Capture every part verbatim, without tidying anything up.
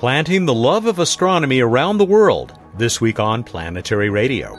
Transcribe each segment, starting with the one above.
planting the love of astronomy around the world, this week on Planetary Radio.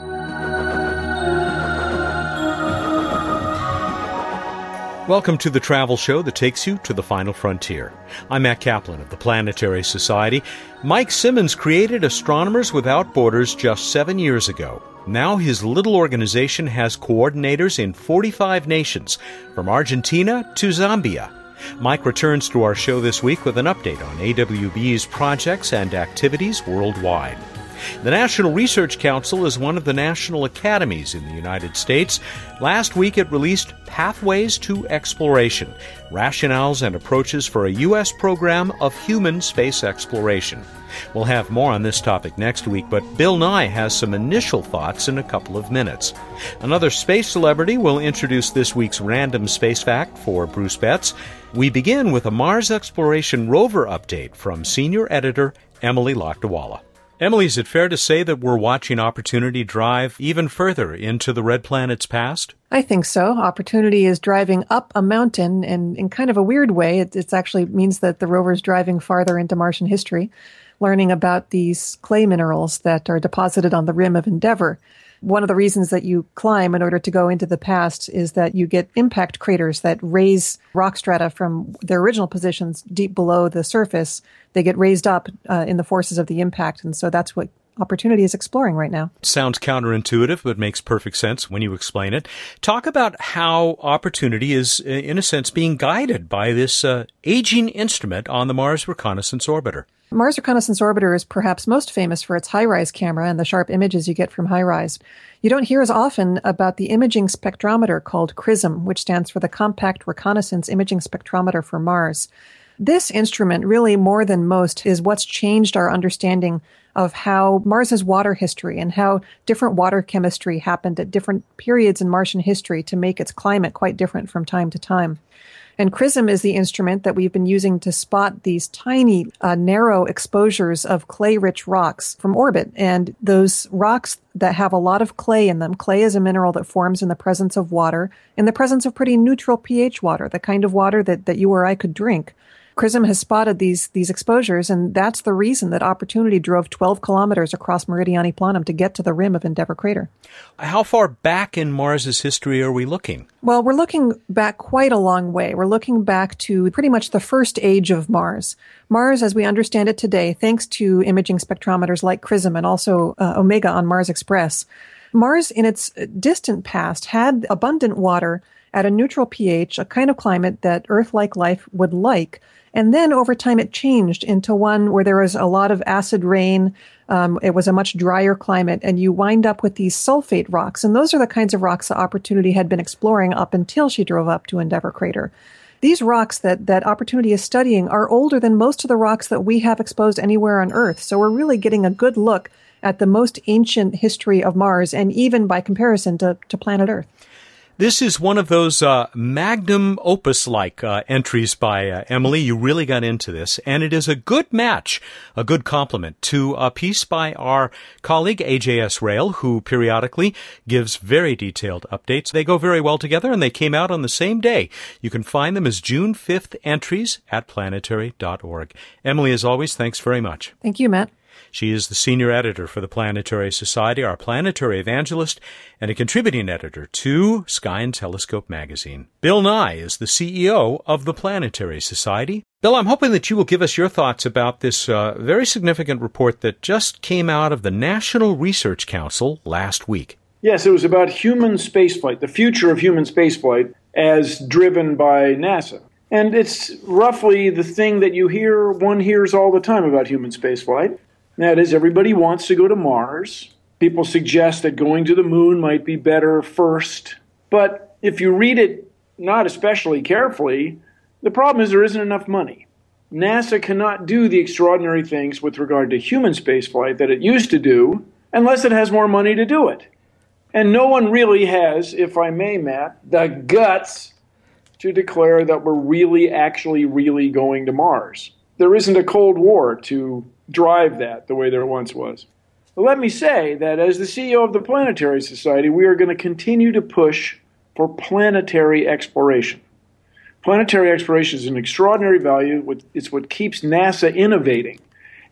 Welcome to the travel show that takes you to the final frontier. I'm Matt Kaplan of the Planetary Society. Mike Simmons created Astronomers Without Borders just seven years ago. Now his little organization has coordinators in forty-five nations, from Argentina to Zambia. Mike returns to our show this week with an update on A W B's projects and activities worldwide. The National Research Council is one of the national academies in the United States. Last week it released Pathways to Exploration, Rationales and Approaches for a U S Program of Human Space Exploration. We'll have more on this topic next week, but Bill Nye has some initial thoughts in a couple of minutes. Another space celebrity will introduce this week's random space fact for Bruce Betts. We begin with a Mars Exploration Rover update from senior editor Emily Lakdawalla. Emily, is it fair to say that we're watching Opportunity drive even further into the Red Planet's past? I think so. Opportunity is driving up a mountain, and in kind of a weird way, it it's actually means that the rover is driving farther into Martian history, learning about these clay minerals that are deposited on the rim of Endeavour. One of the reasons that you climb in order to go into the past is that you get impact craters that raise rock strata from their original positions deep below the surface. They get raised up uh, in the forces of the impact, and so that's what Opportunity is exploring right now. Sounds counterintuitive, but makes perfect sense when you explain it. Talk about how Opportunity is, in a sense, being guided by this uh, aging instrument on the Mars Reconnaissance Orbiter. Mars Reconnaissance Orbiter is perhaps most famous for its HiRISE camera and the sharp images you get from HiRISE. You don't hear as often about the imaging spectrometer called CRISM, which stands for the Compact Reconnaissance Imaging Spectrometer for Mars. This instrument, really more than most, is what's changed our understanding of how Mars's water history and how different water chemistry happened at different periods in Martian history to make its climate quite different from time to time. And CRISM is the instrument that we've been using to spot these tiny, uh, narrow exposures of clay-rich rocks from orbit. And those rocks that have a lot of clay in them, clay is a mineral that forms in the presence of water, in the presence of pretty neutral pH water, the kind of water that, that you or I could drink. CRISM has spotted these these exposures, and that's the reason that Opportunity drove twelve kilometers across Meridiani Planum to get to the rim of Endeavour Crater. How far back in Mars's history are we looking? Well, we're looking back quite a long way. We're looking back to pretty much the first age of Mars. Mars, as we understand it today, thanks to imaging spectrometers like CRISM and also uh, Omega on Mars Express, Mars in its distant past had abundant water at a neutral pH, a kind of climate that Earth-like life would like. And then over time it changed into one where there was a lot of acid rain. Um, it was a much drier climate, and you wind up with these sulfate rocks. And those are the kinds of rocks that Opportunity had been exploring up until she drove up to Endeavour Crater. These rocks that, that Opportunity is studying are older than most of the rocks that we have exposed anywhere on Earth. So we're really getting a good look at the most ancient history of Mars, and even by comparison to, to planet Earth. This is one of those uh, magnum opus-like uh, entries by uh, Emily. You really got into this, and it is a good match, a good complement to a piece by our colleague A J S Rail, who periodically gives very detailed updates. They go very well together, and they came out on the same day. You can find them as June fifth entries at planetary dot org. Emily, as always, thanks very much. Thank you, Matt. She is the senior editor for the Planetary Society, our planetary evangelist, and a contributing editor to Sky and Telescope magazine. Bill Nye is the C E O of the Planetary Society. Bill, I'm hoping that you will give us your thoughts about this uh, very significant report that just came out of the National Research Council last week. Yes, it was about human spaceflight, the future of human spaceflight as driven by NASA. And it's roughly the thing that you hear, one hears all the time about human spaceflight. That is, everybody wants to go to Mars. People suggest that going to the moon might be better first. But if you read it not especially carefully, the problem is there isn't enough money. NASA cannot do the extraordinary things with regard to human spaceflight that it used to do unless it has more money to do it. And no one really has, if I may, Matt, the guts to declare that we're really, actually, really going to Mars. There isn't a Cold War to drive that the way there once was. But let me say that as the C E O of the Planetary Society, we are going to continue to push for planetary exploration. Planetary exploration is an extraordinary value. It's what keeps NASA innovating.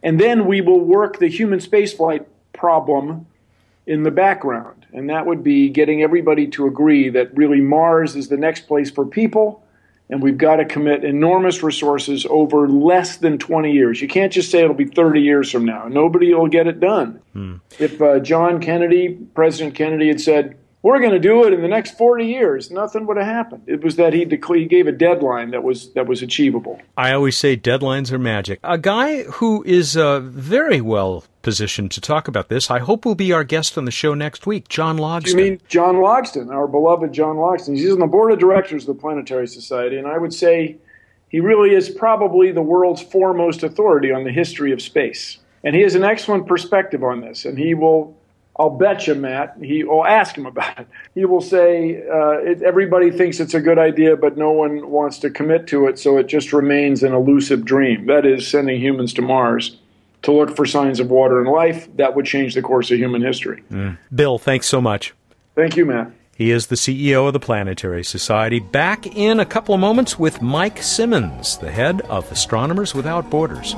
And then we will work the human spaceflight problem in the background. And that would be getting everybody to agree that really Mars is the next place for people, and we've got to commit enormous resources over less than twenty years. You can't just say it'll be thirty years from now. Nobody will get it done. Hmm. If uh, John Kennedy, President Kennedy, had said, we're going to do it in the next forty years, nothing would have happened. It was that he, dec- he gave a deadline that was that was achievable. I always say deadlines are magic. A guy who is uh, very well positioned to talk about this, I hope will be our guest on the show next week, John Logsdon. You mean John Logsdon, our beloved John Logsdon. He's on the board of directors of the Planetary Society, and I would say he really is probably the world's foremost authority on the history of space. And he has an excellent perspective on this, and he will, I'll bet you, Matt, he will ask him about it. He will say uh, it, everybody thinks it's a good idea, but no one wants to commit to it, so it just remains an elusive dream. That is, sending humans to Mars to look for signs of water and life. That would change the course of human history. Mm. Bill, thanks so much. Thank you, Matt. He is the C E O of the Planetary Society. Back in a couple of moments with Mike Simmons, the head of Astronomers Without Borders.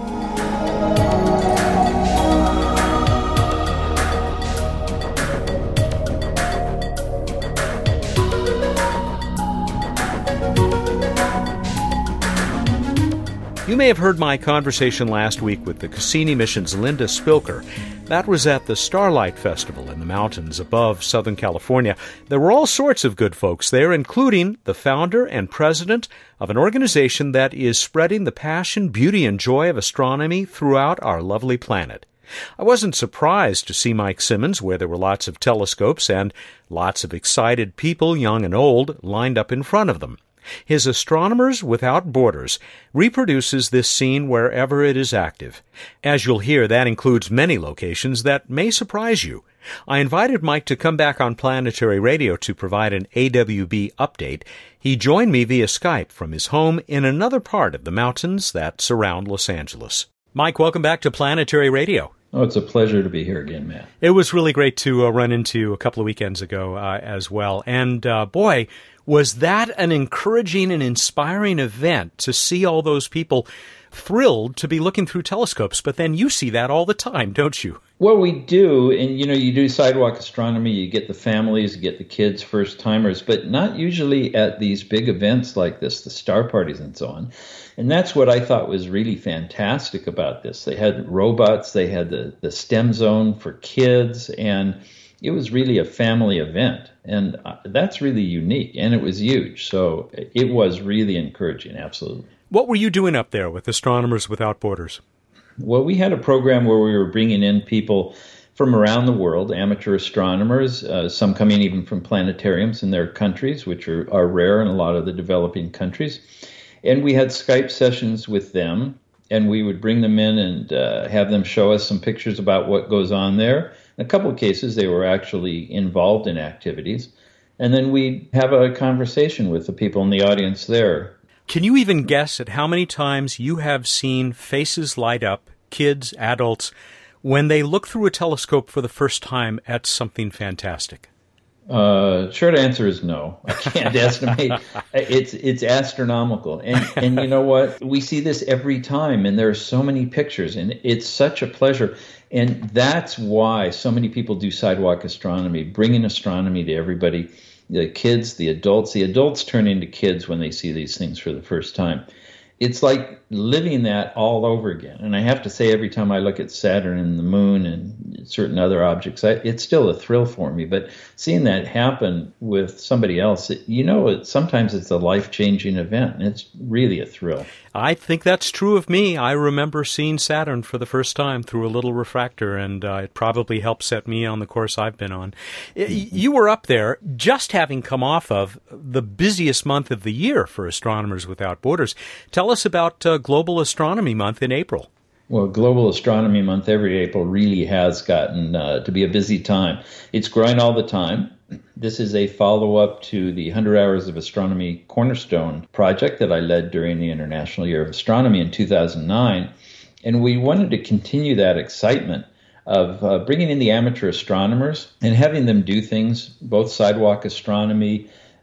You may have heard my conversation last week with the Cassini mission's Linda Spilker. That was at the Starlight Festival in the mountains above Southern California. There were all sorts of good folks there, including the founder and president of an organization that is spreading the passion, beauty, and joy of astronomy throughout our lovely planet. I wasn't surprised to see Mike Simmons, where there were lots of telescopes and lots of excited people, young and old, lined up in front of them. His Astronomers Without Borders reproduces this scene wherever it is active. As you'll hear, that includes many locations that may surprise you. I invited Mike to come back on Planetary Radio to provide an A W B update. He joined me via Skype from his home in another part of the mountains that surround Los Angeles. Mike, welcome back to Planetary Radio. Oh, it's a pleasure to be here again, Matt. It was really great to uh, run into a couple of weekends ago uh, as well. And, uh, boy, was that an encouraging and inspiring event to see all those people thrilled to be looking through telescopes. But then you see that all the time, don't you? Well, we do. And, you know, you do sidewalk astronomy, you get the families, you get the kids, first-timers, but not usually at these big events like this, the star parties and so on. And that's what I thought was really fantastic about this. They had robots, they had the, the STEM zone for kids, and it was really a family event. And that's really unique, and it was huge. So it was really encouraging, absolutely. What were you doing up there with Astronomers Without Borders? Well, we had a program where we were bringing in people from around the world, amateur astronomers, uh, some coming even from planetariums in their countries, which are, are rare in a lot of the developing countries. And we had Skype sessions with them, and we would bring them in and uh, have them show us some pictures about what goes on there. In a couple of cases, they were actually involved in activities. And then we'd have a conversation with the people in the audience there. Can you even guess at how many times you have seen faces light up, kids, adults, when they look through a telescope for the first time at something fantastic? Uh, short answer is no. I can't estimate. It's it's astronomical. And and you know what? We see this every time, and there are so many pictures, and it's such a pleasure. And that's why so many people do sidewalk astronomy, bringing astronomy to everybody, the kids, the adults. The adults turn into kids when they see these things for the first time. It's like living that all over again. And I have to say, every time I look at Saturn and the moon and certain other objects, I, it's still a thrill for me. But seeing that happen with somebody else, it, you know, it, sometimes it's a life-changing event, and it's really a thrill. I think that's true of me. I remember seeing Saturn for the first time through a little refractor, and uh, it probably helped set me on the course I've been on. Mm-hmm. You were up there just having come off of the busiest month of the year for Astronomers Without Borders. Tell us about uh, Global Astronomy Month in April. Well, Global Astronomy Month every April really has gotten uh, to be a busy time. It's growing all the time. This is a follow-up to the one hundred Hours of Astronomy Cornerstone project that I led during the International Year of Astronomy in two thousand nine. And we wanted to continue that excitement of uh, bringing in the amateur astronomers and having them do things, both sidewalk astronomy,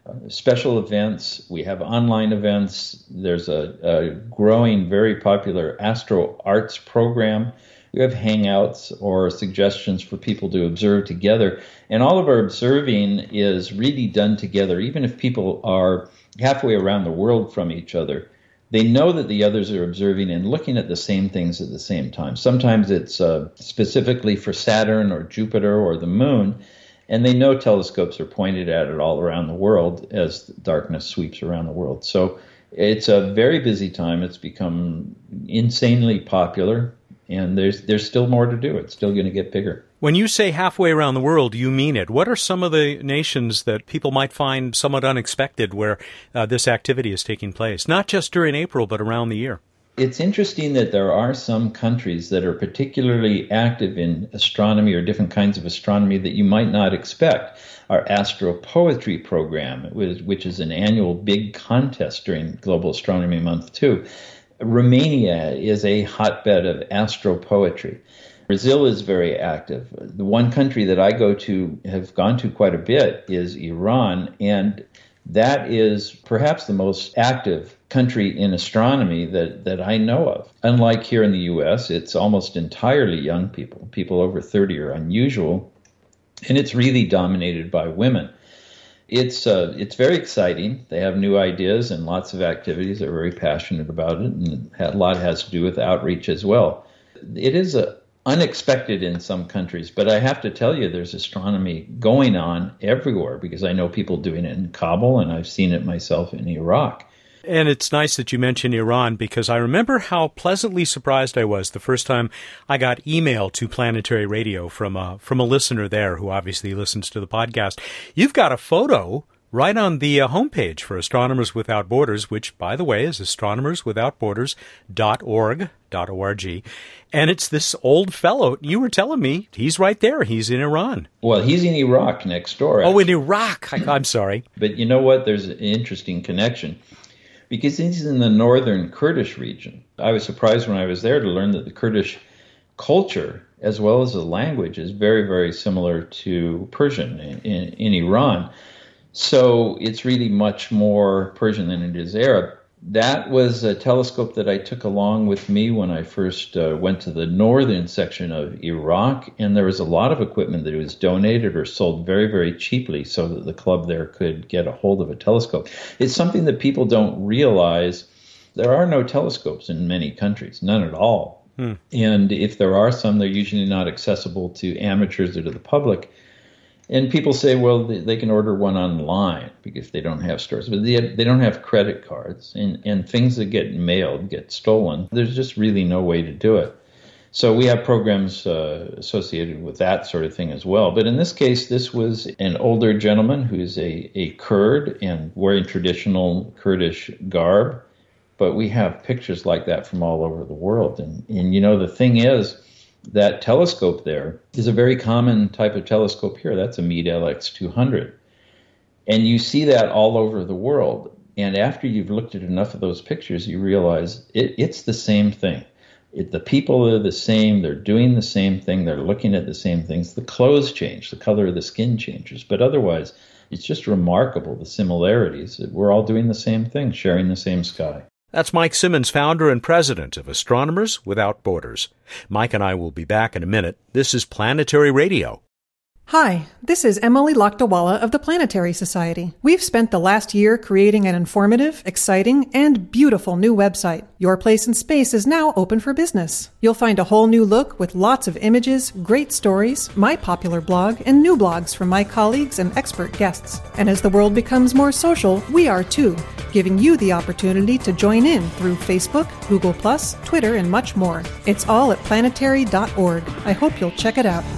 uh, special events. We have online events. There's a, a growing, very popular Astro Arts program. We have hangouts or suggestions for people to observe together. And all of our observing is really done together. Even if people are halfway around the world from each other, they know that the others are observing and looking at the same things at the same time. Sometimes it's uh, specifically for Saturn or Jupiter or the moon, and they know telescopes are pointed at it all around the world as darkness sweeps around the world. So it's a very busy time. It's become insanely popular, and there's there's still more to do. It's still going to get bigger. When you say halfway around the world, you mean it. What are some of the nations that people might find somewhat unexpected where uh, this activity is taking place, not just during April, but around the year? It's interesting that there are some countries that are particularly active in astronomy or different kinds of astronomy that you might not expect. Our Astropoetry program, which is an annual big contest during Global Astronomy Month, too. Romania is a hotbed of astropoetry. Brazil is very active. The one country that I go to, have gone to quite a bit, is Iran, and that is perhaps the most active country in astronomy that, that I know of. Unlike here in the U S, it's almost entirely young people. People over thirty are unusual, and it's really dominated by women. It's uh, it's very exciting. They have new ideas and lots of activities. They're very passionate about it, and a lot has to do with outreach as well. It is a unexpected in some countries, but I have to tell you there's astronomy going on everywhere because I know people doing it in Kabul, and I've seen it myself in Iraq. And it's nice that you mentioned Iran, because I remember how pleasantly surprised I was the first time I got email to Planetary Radio from a, from a listener there who obviously listens to the podcast. You've got a photo right on the uh, homepage for Astronomers Without Borders, which, by the way, is astronomers without borders dot org, .org. And it's this old fellow. You were telling me he's right there. He's in Iran. Well, he's in Iraq next door. Actually. Oh, in Iraq. I, I'm sorry. But you know what? There's an interesting connection, because he's in the northern Kurdish region. I was surprised when I was there to learn that the Kurdish culture, as well as the language, is very, very similar to Persian in, in, in Iran. So it's really much more Persian than it is Arab. That was a telescope that I took along with me when I first uh, went to the northern section of Iraq, and there was a lot of equipment that was donated or sold very, very cheaply so that the club there could get a hold of a telescope. It's something that people don't realize. There are no telescopes in many countries, none at all. Hmm. And if there are some, they're usually not accessible to amateurs or to the public. And people say, well, they can order one online because they don't have stores, but they, they don't have credit cards, and, and things that get mailed get stolen. There's just really no way to do it. So we have programs uh, associated with that sort of thing as well. But in this case, this was an older gentleman who's a, a Kurd and wearing traditional Kurdish garb. But we have pictures like that from all over the world. And, and you know, the thing is, that telescope there is a very common type of telescope here. That's a Meade L X two hundred. And you see that all over the world. And after you've looked at enough of those pictures, you realize it, it's the same thing. It, the people are the same. They're doing the same thing. They're looking at the same things. The clothes change. The color of the skin changes. But otherwise, it's just remarkable, the similarities. We're all doing the same thing, sharing the same sky. That's Mike Simmons, founder and president of Astronomers Without Borders. Mike and I will be back in a minute. This is Planetary Radio. Hi, this is Emily Lakdawala of the Planetary Society. We've spent the last year creating an informative, exciting, and beautiful new website. Your Place in Space is now open for business. You'll find a whole new look with lots of images, great stories, my popular blog, and new blogs from my colleagues and expert guests. And as the world becomes more social, we are too, giving you the opportunity to join in through Facebook, Google plus, Twitter, and much more. It's all at planetary dot org. I hope you'll check it out.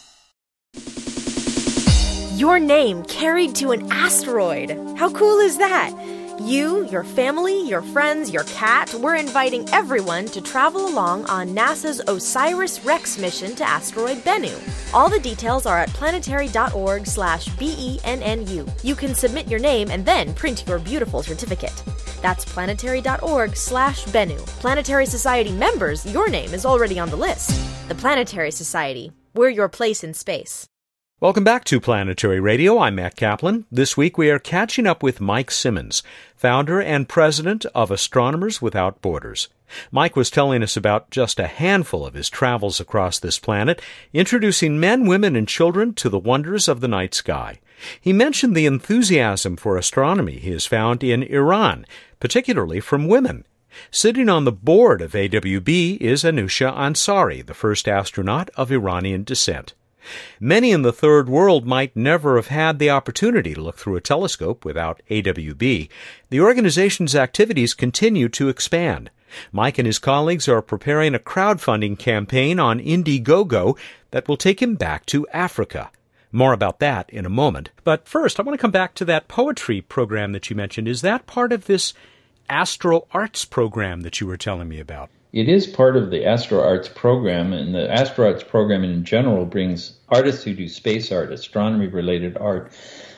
Your name carried to an asteroid. How cool is that? You, your family, your friends, your cat, we're inviting everyone to travel along on NASA's OSIRIS-REx mission to asteroid Bennu. All the details are at planetary dot org slash B E N N U. You can submit your name and then print your beautiful certificate. That's planetary dot org slash Bennu. Planetary Society members, your name is already on the list. The Planetary Society. We're your place in space. Welcome back to Planetary Radio. I'm Matt Kaplan. This week we are catching up with Mike Simmons, founder and president of Astronomers Without Borders. Mike was telling us about just a handful of his travels across this planet, introducing men, women, and children to the wonders of the night sky. He mentioned the enthusiasm for astronomy he has found in Iran, particularly from women. Sitting on the board of A W B is Anousheh Ansari, the first astronaut of Iranian descent. Many in the Third World might never have had the opportunity to look through a telescope without A W B. The organization's activities continue to expand. Mike and his colleagues are preparing a crowdfunding campaign on Indiegogo that will take him back to Africa. More about that in a moment. But first, I want to come back to that poetry program that you mentioned. Is that part of this Astro Arts program that you were telling me about? It is part of the Astro Arts program, and the Astro Arts program in general brings artists who do space art, astronomy-related art,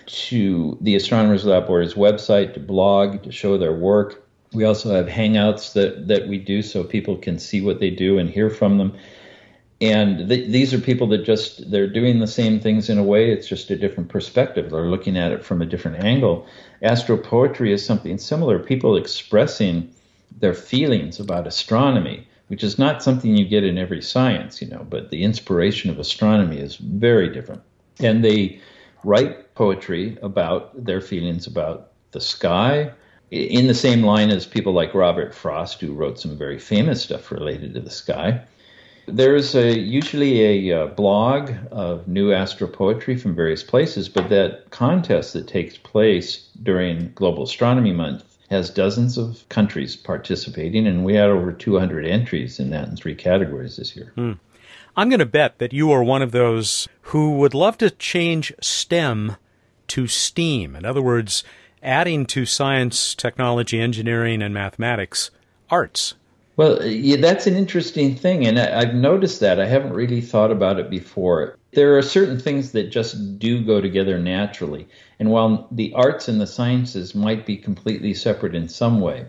to the Astronomers Without Borders website to blog, to show their work. We also have hangouts that, that we do so people can see what they do and hear from them. And th- these are people that just, they're doing the same things in a way, it's just a different perspective. They're looking at it from a different angle. Astro poetry is something similar, people expressing their feelings about astronomy, which is not something you get in every science, you know, but the inspiration of astronomy is very different. And they write poetry about their feelings about the sky, in the same line as people like Robert Frost, who wrote some very famous stuff related to the sky. There's a, usually a uh, blog of new astro poetry from various places, but that contest that takes place during Global Astronomy Month has dozens of countries participating, and we had over two hundred entries in that in three categories this year. Hmm. I'm going to bet that you are one of those who would love to change STEM to STEAM. In other words, adding to science, technology, engineering, and mathematics, arts. Well, yeah, that's an interesting thing, and I, I've noticed that. I haven't really thought about it before. There are certain things that just do go together naturally, and while the arts and the sciences might be completely separate in some way,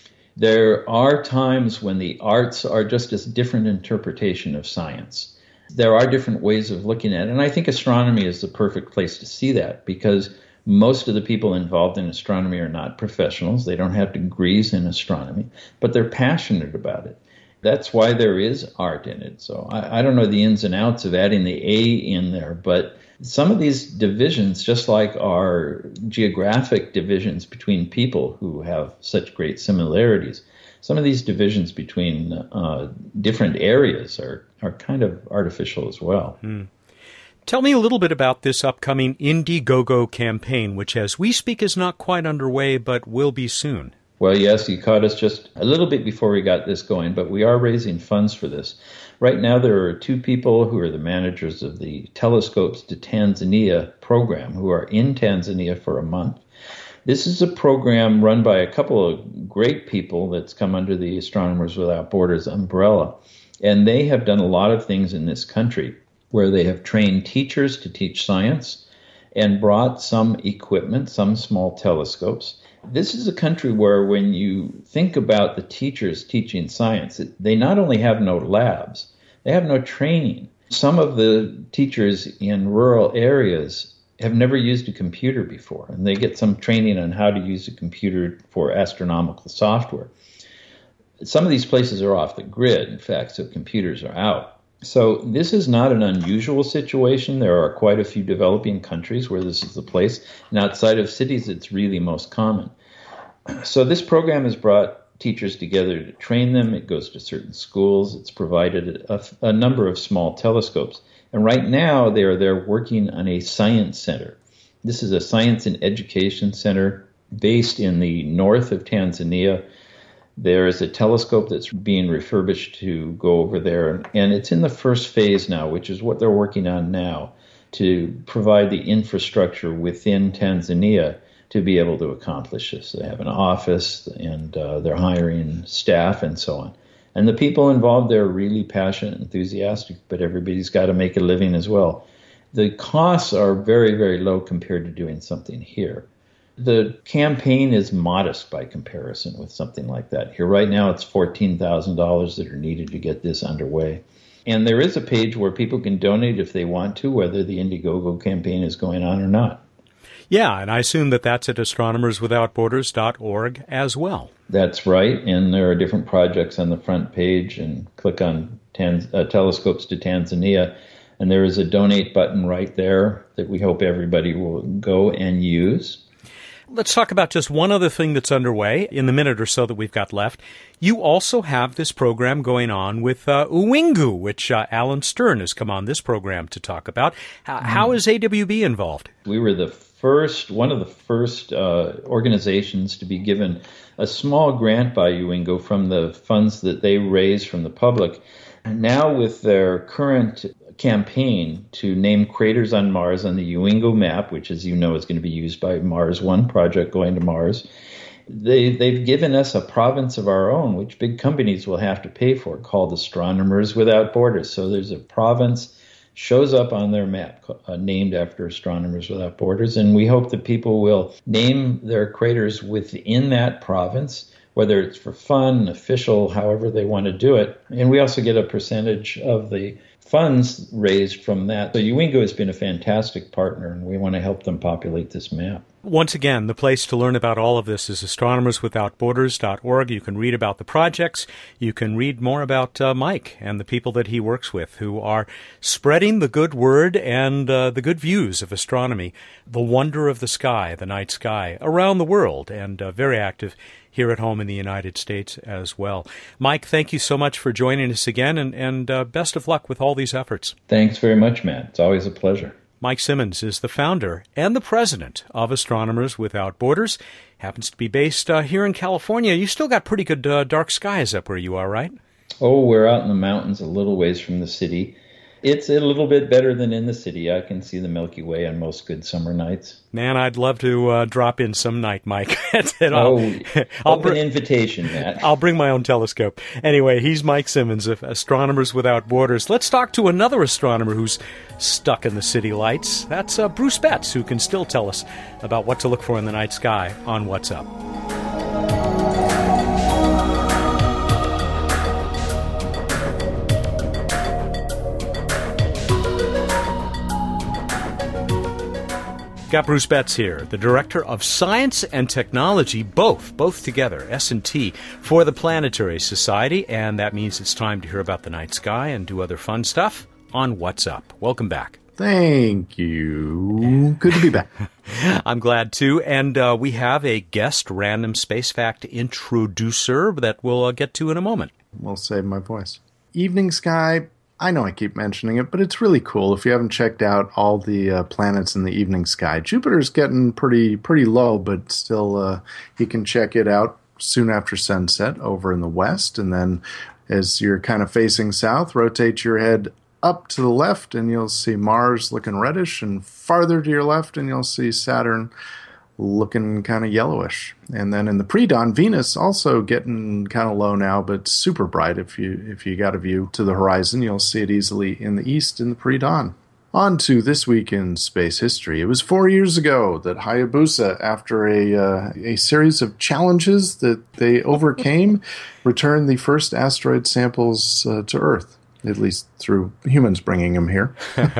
there are times when the arts are just a different interpretation of science. There are different ways of looking at it, and I think astronomy is the perfect place to see that, because most of the people involved in astronomy are not professionals. They don't have degrees in astronomy, but they're passionate about it. That's why there is art in it. So I, I don't know the ins and outs of adding the A in there, but some of these divisions, just like our geographic divisions between people who have such great similarities, some of these divisions between uh, different areas are, are kind of artificial as well. Hmm. Tell me a little bit about this upcoming Indiegogo campaign, which as we speak is not quite underway, but will be soon. Well, yes, you caught us just a little bit before we got this going, but we are raising funds for this. Right now, there are two people who are the managers of the Telescopes to Tanzania program who are in Tanzania for a month. This is a program run by a couple of great people that's come under the Astronomers Without Borders umbrella, and they have done a lot of things in this country where they have trained teachers to teach science and brought some equipment, some small telescopes. This is a country where when you think about the teachers teaching science, they not only have no labs, they have no training. Some of the teachers in rural areas have never used a computer before, and they get some training on how to use a computer for astronomical software. Some of these places are off the grid, in fact, so computers are out. So this is not an unusual situation. There are quite a few developing countries where this is the place, and outside of cities, it's really most common. So this program has brought teachers together to train them. It goes to certain schools. It's provided a, a number of small telescopes. And right now, they are there working on a science center. This is a science and education center based in the north of Tanzania. There is a telescope that's being refurbished to go over there, and it's in the first phase now, which is what they're working on now, to provide the infrastructure within Tanzania to be able to accomplish this. They have an office, and uh, they're hiring staff and so on. And the people involved, they're really passionate, enthusiastic, but everybody's got to make a living as well. The costs are very, very low compared to doing something here. The campaign is modest by comparison with something like that. Here right now, it's fourteen thousand dollars that are needed to get this underway. And there is a page where people can donate if they want to, whether the Indiegogo campaign is going on or not. Yeah, and I assume that that's at astronomers without borders dot org as well. That's right, and there are different projects on the front page, and click on Tanz- uh, Telescopes to Tanzania, and there is a donate button right there that we hope everybody will go and use. Let's talk about just one other thing that's underway in the minute or so that we've got left. You also have this program going on with uh, Uwingu, which uh, Alan Stern has come on this program to talk about. H- mm. How is A W B involved? We were the first, one of the first uh, organizations to be given a small grant by Uwingu from the funds that they raise from the public. And now with their current campaign to name craters on Mars on the Uwingu map, which, as you know, is going to be used by Mars One project going to Mars, they, they've given us a province of our own, which big companies will have to pay for, called Astronomers Without Borders. So there's a province shows up on their map uh, named after Astronomers Without Borders, and we hope that people will name their craters within that province, whether it's for fun, official, however they want to do it. And we also get a percentage of the funds raised from that. So Uwingu has been a fantastic partner, and we want to help them populate this map. Once again, the place to learn about all of this is astronomers without borders dot org. You can read about the projects. You can read more about uh, Mike and the people that he works with who are spreading the good word and uh, the good views of astronomy, the wonder of the sky, the night sky, around the world, and uh, very active here at home in the United States as well. Mike, thank you so much for joining us again, and, and uh, best of luck with all these efforts. Thanks very much, Matt. It's always a pleasure. Mike Simmons is the founder and the president of Astronomers Without Borders. Happens to be based uh, here in California. You still got pretty good uh, dark skies up where you are, right? Oh, we're out in the mountains a little ways from the city. It's a little bit better than in the city. I can see the Milky Way on most good summer nights. Man, I'd love to uh, drop in some night, Mike. and I'll, oh, I'll open br- invitation, Matt. I'll bring my own telescope. Anyway, he's Mike Simmons of Astronomers Without Borders. Let's talk to another astronomer who's stuck in the city lights. That's uh, Bruce Betts, who can still tell us about what to look for in the night sky on What's Up. Got Bruce Betts here, the Director of Science and Technology, both, both together, S and T, for the Planetary Society, and that means it's time to hear about the night sky and do other fun stuff on What's Up. Welcome back. Thank you. Good to be back. I'm glad too, and uh, we have a guest random space fact introducer that we'll uh, get to in a moment. We'll save my voice. Evening sky. I know I keep mentioning it, but it's really cool if you haven't checked out all the uh, planets in the evening sky. Jupiter's getting pretty pretty low, but still uh, you can check it out soon after sunset over in the west. And then as you're kind of facing south, rotate your head up to the left and you'll see Mars looking reddish, and farther to your left and you'll see Saturn looking kind of yellowish. And then in the pre-dawn, Venus also getting kind of low now, but super bright. If you if you got a view to the horizon, you'll see it easily in the east in the pre-dawn. On to this week in space history. It was four years ago that Hayabusa, after a uh, a series of challenges that they overcame, returned the first asteroid samples uh, to Earth. At least through humans bringing them here.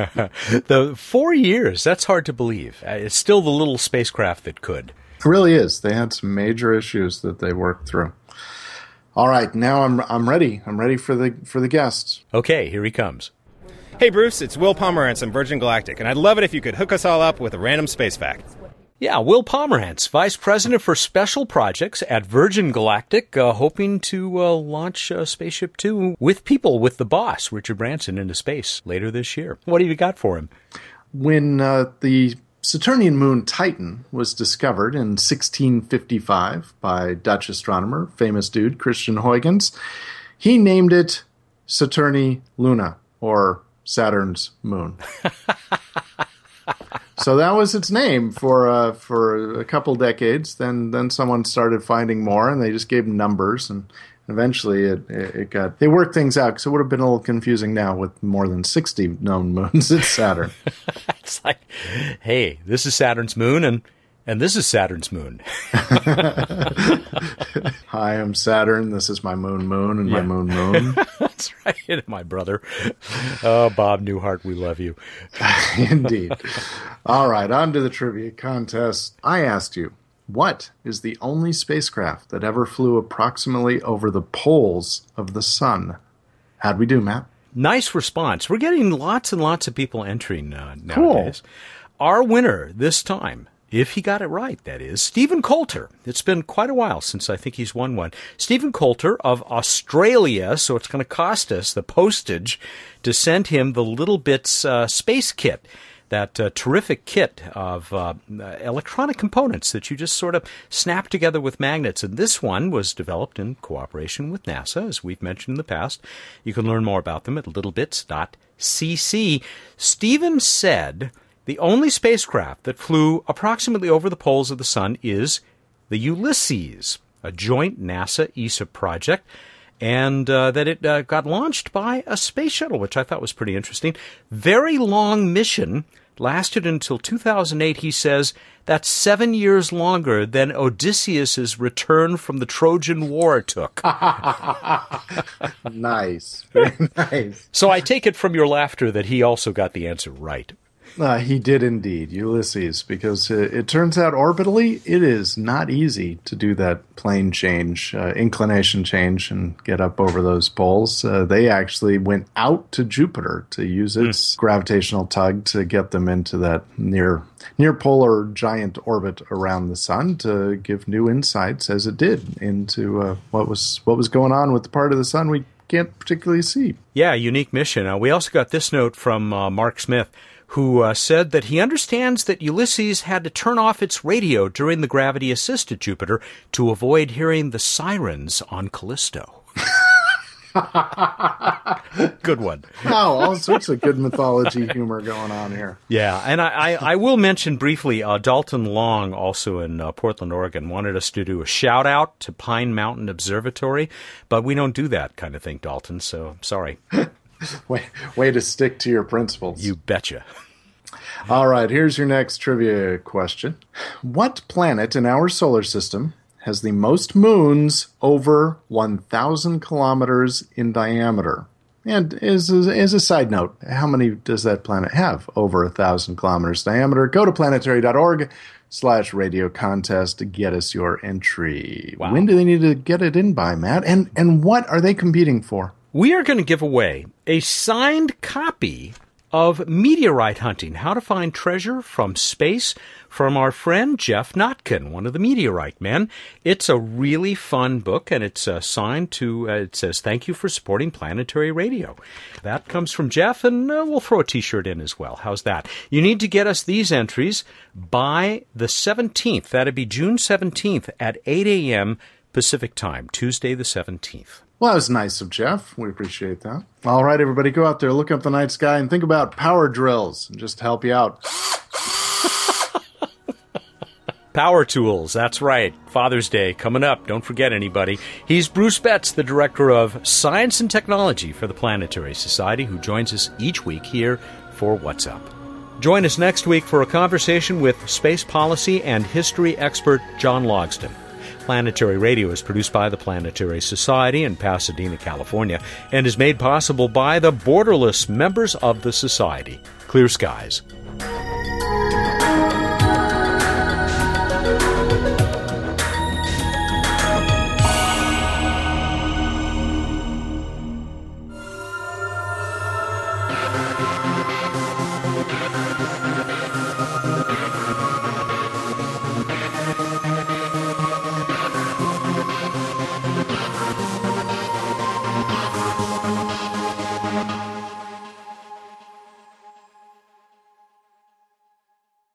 The four years, that's hard to believe. It's still the little spacecraft that could. It really is. They had some major issues that they worked through. All right, now I'm I'm ready. I'm ready for the for the guests. Okay, here he comes. Hey Bruce, it's Will Pomerantz from Virgin Galactic, and I'd love it if you could hook us all up with a random space fact. Yeah, Will Pomerantz, Vice President for Special Projects at Virgin Galactic, uh, hoping to uh, launch uh, Spaceship Two with people, with the boss, Richard Branson, into space later this year. What have you got for him? When uh, the Saturnian moon Titan was discovered in sixteen fifty-five by Dutch astronomer, famous dude, Christian Huygens, he named it Saturni Luna, or Saturn's moon. So that was its name for uh, for a couple decades. Then then someone started finding more, and they just gave them numbers, and eventually it it got they worked things out, because it would have been a little confusing now with more than sixty known moons at Saturn. It's like, hey, this is Saturn's moon, and And this is Saturn's moon. Hi, I'm Saturn. This is my moon moon and Yeah. my moon moon. That's right, my brother. Oh, Bob Newhart, we love you. Indeed. All right, on to the trivia contest. I asked you, what is the only spacecraft that ever flew approximately over the poles of the sun? How'd we do, Matt? Nice response. We're getting lots and lots of people entering uh, nowadays. Cool. Our winner this time, if he got it right, that is, Stephen Coulter. It's been quite a while since I think he's won one. Stephen Coulter of Australia, so it's going to cost us the postage to send him the Little Bits uh, space kit, that uh, terrific kit of uh, electronic components that you just sort of snap together with magnets. And this one was developed in cooperation with NASA, as we've mentioned in the past. You can learn more about them at littlebits dot c c. Stephen said the only spacecraft that flew approximately over the poles of the sun is the Ulysses, a joint NASA-E S A project, and uh, that it uh, got launched by a space shuttle, which I thought was pretty interesting. Very long mission, lasted until two thousand eight, he says. That's seven years longer than Odysseus's return from the Trojan War took. Nice. Very nice. So I take it from your laughter that he also got the answer right. Uh, he did indeed, Ulysses, because uh, it turns out orbitally it is not easy to do that plane change, uh, inclination change, and get up over those poles. Uh, they actually went out to Jupiter to use its mm. gravitational tug to get them into that near near polar giant orbit around the sun to give new insights, as it did, into uh, what was what was going on with the part of the sun we can't particularly see. Yeah, unique mission. Uh, we also got this note from uh, Mark Smith, who uh, said that he understands that Ulysses had to turn off its radio during the gravity assist at Jupiter to avoid hearing the sirens on Callisto. Good one. Wow, all sorts of good mythology humor going on here. Yeah, and I, I, I will mention briefly, uh, Dalton Long, also in uh, Portland, Oregon, wanted us to do a shout-out to Pine Mountain Observatory, but we don't do that kind of thing, Dalton, so sorry. way, way to stick to your principles. You betcha. All right, here's your next trivia question. What planet in our solar system has the most moons over one thousand kilometers in diameter? And as a, as a side note, how many does that planet have over one thousand kilometers diameter? Go to planetary.org slash radio contest to get us your entry. Wow. When do they need to get it in by, Matt? And, and what are they competing for? We are going to give away a signed copy of Meteorite Hunting, How to Find Treasure from Space, from our friend Jeff Notkin, one of the Meteorite men. It's a really fun book, and it's uh, signed to, uh, it says, thank you for supporting Planetary Radio. That comes from Jeff, and uh, we'll throw a T-shirt in as well. How's that? You need to get us these entries by the seventeenth. That'd be June seventeenth at eight a.m. Pacific Time, Tuesday the seventeenth. Well, that was nice of Jeff. We appreciate that. All right, everybody, go out there, look up the night sky, and think about power drills, and just to help you out. Power tools, that's right. Father's Day coming up. Don't forget anybody. He's Bruce Betts, the Director of Science and Technology for the Planetary Society, who joins us each week here for What's Up. Join us next week for a conversation with space policy and history expert John Logsdon. Planetary Radio is produced by the Planetary Society in Pasadena, California, and is made possible by the borderless members of the Society. Clear skies.